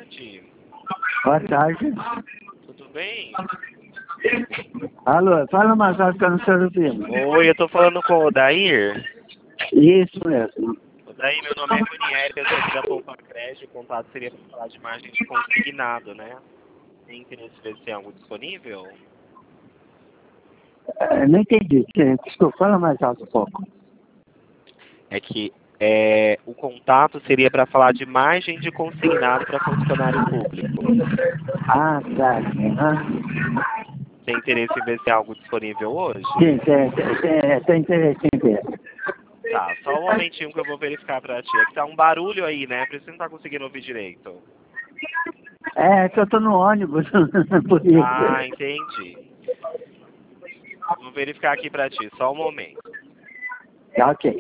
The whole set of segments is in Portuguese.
tarde. Boa tarde. Tudo bem? Alô, fala mais alto que eu não estou ouvindo. Oi, eu tô falando com o Odair. Isso mesmo. Odair, meu nome é Ronieri, eu sou aqui da Poupa Crédito. O contato seria para falar de margem de consignado, né? Tem interesse em ver se tem algo disponível? Não entendi. Desculpa, fala mais alto um pouco. É que o contato seria para falar de margem de consignado para funcionário público. Ah, tá. Uhum. Tem interesse em ver se tem algo disponível hoje? Sim, tem interesse em ver. Tá, só um momentinho que eu vou verificar pra ti. É que tá um barulho aí, né? Por isso você não tá conseguindo ouvir direito. É que eu estou no ônibus, por Ah, isso. entendi. Vou verificar aqui pra ti, só um momento. Tá, ok.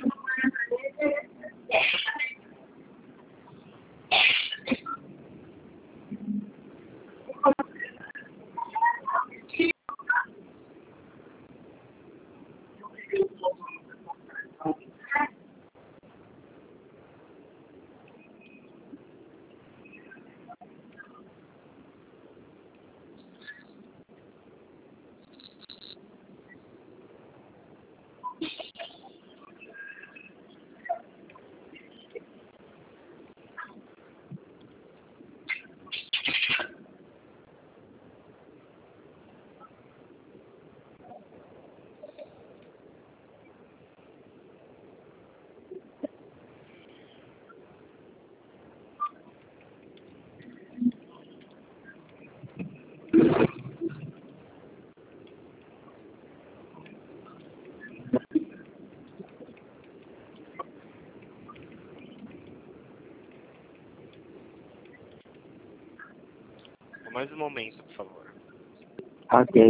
Mais um momento, por favor. Ok.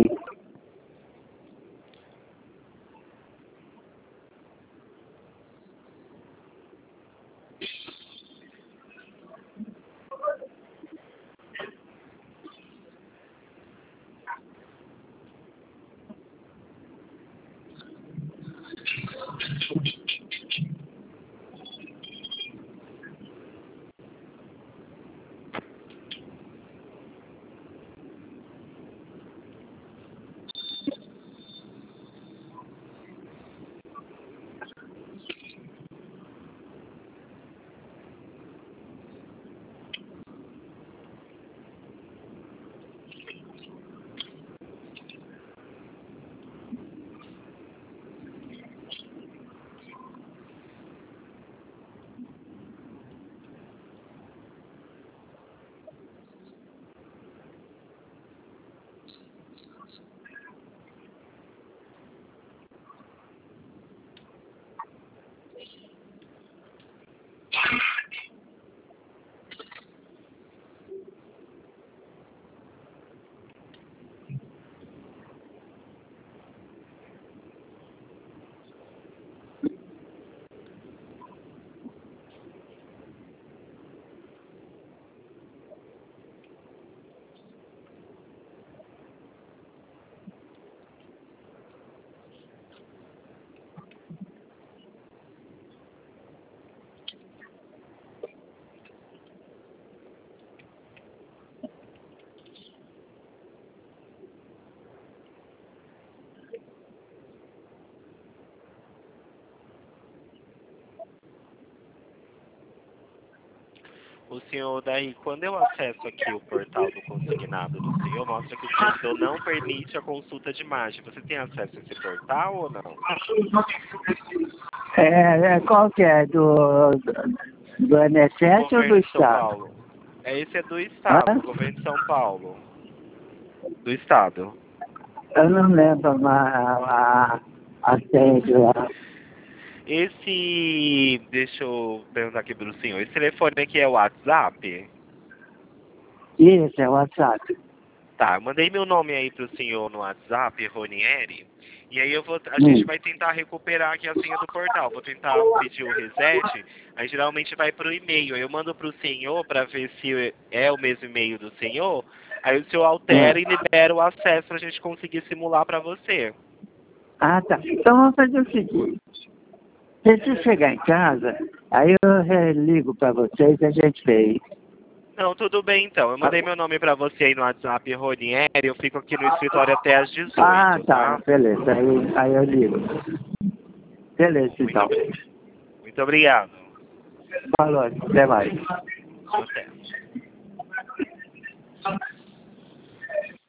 O senhor, daí, quando eu acesso aqui o portal do consignado do senhor, mostra que o servidor não permite a consulta de margem. Você tem acesso a esse portal ou não? Qual que é? Do Do INSS ou do governo de São Estado? Paulo. Esse é do Estado, Hã? do governo de São Paulo. Do Estado. Eu não lembro a sede lá. Deixa eu perguntar aqui para o senhor. Esse telefone aqui é o WhatsApp? Isso, é o WhatsApp. Tá, eu mandei meu nome aí pro senhor no WhatsApp, Ronieri. E aí a gente vai tentar recuperar aqui a senha do portal. Vou tentar pedir o reset. Aí geralmente vai pro e-mail. Aí eu mando pro senhor para ver se é o mesmo e-mail do senhor. Aí o senhor altera e libera o acesso pra gente conseguir simular para você. Ah, tá. Então vamos fazer o seguinte. Se você chegar em casa, aí eu ligo para vocês e a gente vê. Não, tudo bem então. Eu mandei meu nome pra você aí no WhatsApp, Ronieri. Eu fico aqui no escritório até às 18, Ah, tá. tá? Beleza. Aí eu ligo. Beleza, então. Muito obrigado. Falou. Até mais. Até.